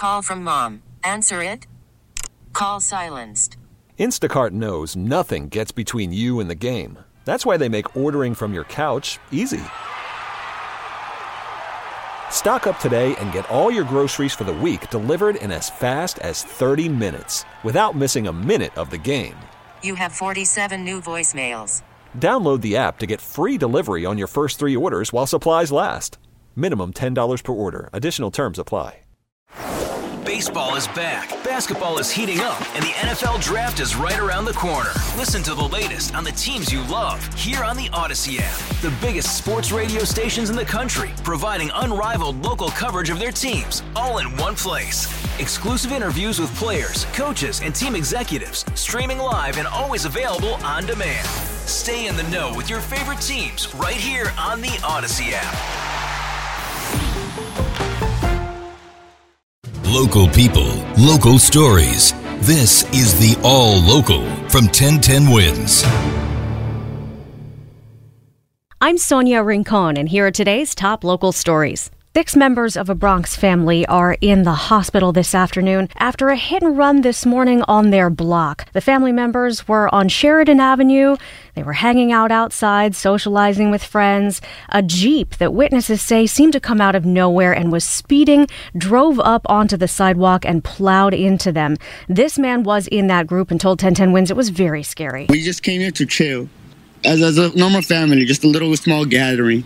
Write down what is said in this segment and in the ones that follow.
call from mom. Answer it. Call silenced. Instacart knows nothing gets between you and the game. That's why they make ordering from your couch easy. Stock up today and get all your groceries for the week delivered in as fast as 30 minutes without missing a minute of the game. You have 47 new voicemails. Download the app to get free delivery on your first 3 orders while supplies last. Minimum $10 per order. Additional terms apply. Baseball is back, basketball is heating up, and the NFL Draft is right around the corner. Listen to the latest on the teams you love here on the Odyssey app. The biggest sports radio stations in the country, providing unrivaled local coverage of their teams, all in one place. Exclusive interviews with players, coaches, and team executives, streaming live and always available on demand. Stay in the know with your favorite teams right here on the Odyssey app. Local people, local stories. This is the All Local from 1010 Wins. I'm Sonia Rincon, and here are today's top local stories. 6 members of a Bronx family are in the hospital this afternoon after a hit and run this morning on their block. The family members were on Sheridan Avenue. They were hanging out outside, socializing with friends. A Jeep that witnesses say seemed to come out of nowhere and was speeding, drove up onto the sidewalk and plowed into them. This man was in that group and told 1010 Wins it was very scary. We just came here to chill as a normal family, just a little small gathering.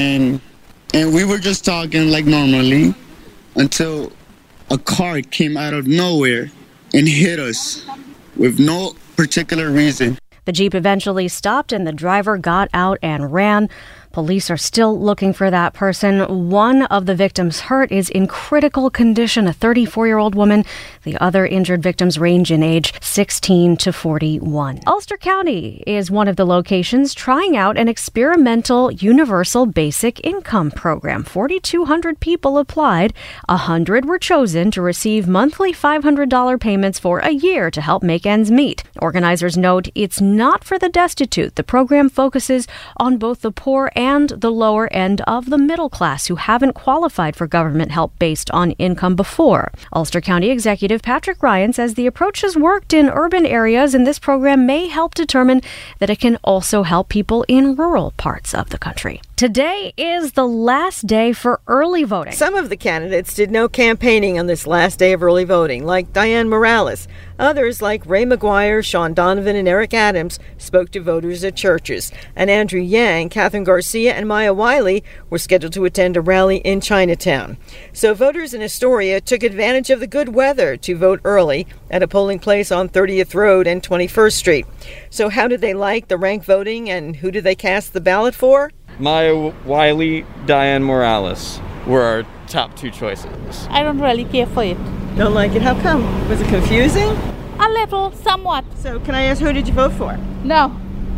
And we were just talking like normally until a car came out of nowhere and hit us with no particular reason. The Jeep eventually stopped and the driver got out and ran. Police are still looking for that person. One of the victims hurt is in critical condition, a 34-year-old woman. The other injured victims range in age 16 to 41. Ulster County is one of the locations trying out an experimental universal basic income program. 4,200 people applied. 100 were chosen to receive monthly $500 payments for a year to help make ends meet. Organizers note it's not for the destitute. The program focuses on both the poor and the lower end of the middle class who haven't qualified for government help based on income before. Ulster County Executive Patrick Ryan says the approach has worked in urban areas, and this program may help determine that it can also help people in rural parts of the country. Today is the last day for early voting. Some of the candidates did no campaigning on this last day of early voting, like Diane Morales. Others, like Ray McGuire, Sean Donovan, and Eric Adams, spoke to voters at churches. And Andrew Yang, Catherine Garcia, and Maya Wiley were scheduled to attend a rally in Chinatown. So voters in Astoria took advantage of the good weather to vote early at a polling place on 30th Road and 21st Street. So how did they like the rank voting, and who did they cast the ballot for? Maya Wiley, Diane Morales were our top 2 choices. I don't really care for it. Don't like it? How come? Was it confusing? A little, somewhat. So can I ask, who did you vote for? No.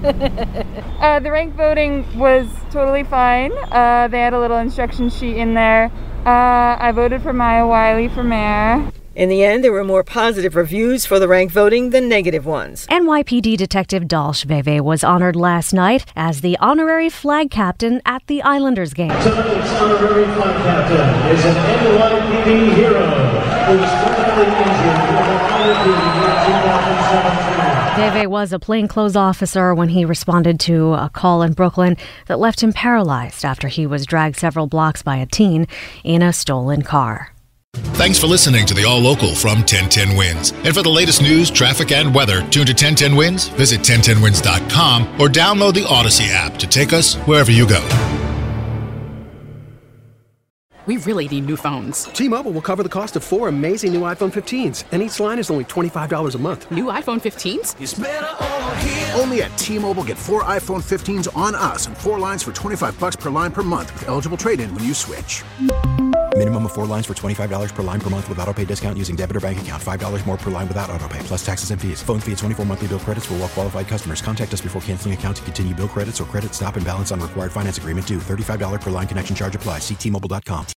The rank voting was totally fine. They had a little instruction sheet in there. I voted for Maya Wiley for mayor. In the end, there were more positive reviews for the rank voting than negative ones. NYPD Detective Dalsh Veve was honored last night as the honorary flag captain at the Islanders game. Tonight's honorary flag captain is an NYPD hero who was critically injured in the line of duty in 2017. Veve was a plainclothes officer when he responded to a call in Brooklyn that left him paralyzed after he was dragged several blocks by a teen in a stolen car. Thanks for listening to the All Local from 1010 Wins. And for the latest news, traffic, and weather, tune to 1010 Wins, visit 1010wins.com, or download the Odyssey app to take us wherever you go. We really need new phones. T-Mobile will cover the cost of 4 amazing new iPhone 15s, and each line is only $25 a month. New iPhone 15s? It's better over here. Only at T-Mobile, get 4 iPhone 15s on us and 4 lines for $25 per line per month with eligible trade-in when you switch. Minimum of 4 lines for $25 per line per month with autopay discount using debit or bank account. $5 more per line without autopay, plus taxes and fees. Phone fee at 24 monthly bill credits for well-qualified customers. Contact us before canceling account to continue bill credits or credit stop and balance on required finance agreement due. $35 per line connection charge applies. See T-Mobile.com.